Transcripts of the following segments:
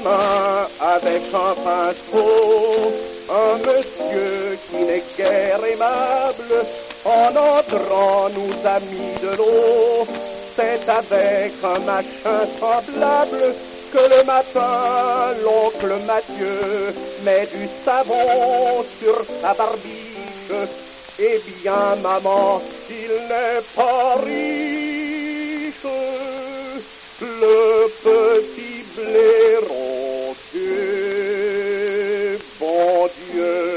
matin avec un pinceau, un monsieur qui n'est guère aimable, en entrant nous a mis de l'eau. C'est avec un machin semblable que le matin l'oncle Mathieu met du savon sur sa barbiche. Eh bien maman, s'il n'est pas riche, le petit blaireau du bon Dieu.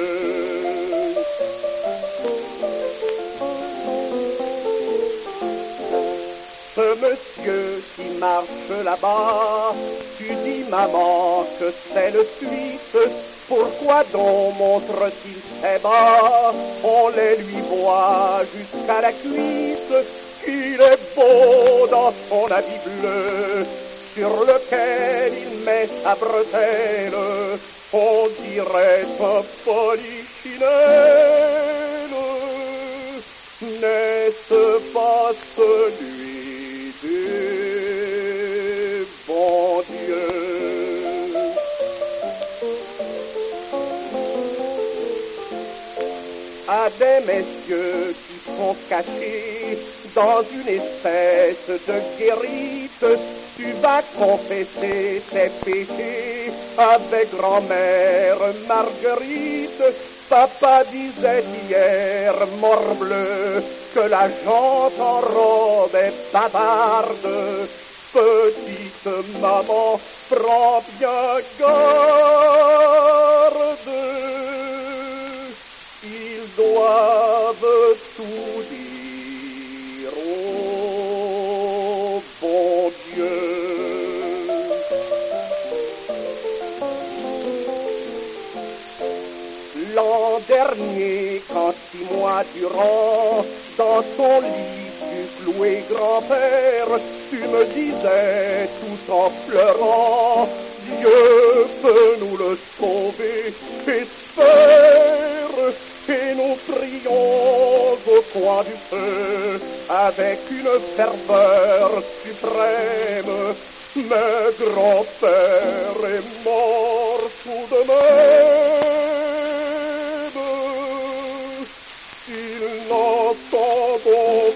Ce monsieur qui marche là-bas, tu dis maman que c'est le Suisse, pourquoi donc montre-t-il ses bas? On les lui voit jusqu'à la cuisse, il est beau dans son habit bleu, sur lequel il met sa bretelle, on dirait un polichinelle. N'est-ce pas celui du bon Dieu? À des messieurs qui sont cachés dans une espèce de guérite, tu vas confesser tes péchés avec grand-mère Marguerite. Papa disait hier, morbleu, que la gente en robe est bavarde. Petite maman, prends bien garde. Ils doivent tout dire au bon Dieu. L'an dernier, quand 6 mois durant, dans ton lit tu clouais grand-père, tu me disais tout en pleurant, Dieu peut nous le sauver, espère. Et nous prions au coin du feu avec une ferveur suprême. Mais grand-père est mort tout de même. S'il n'entend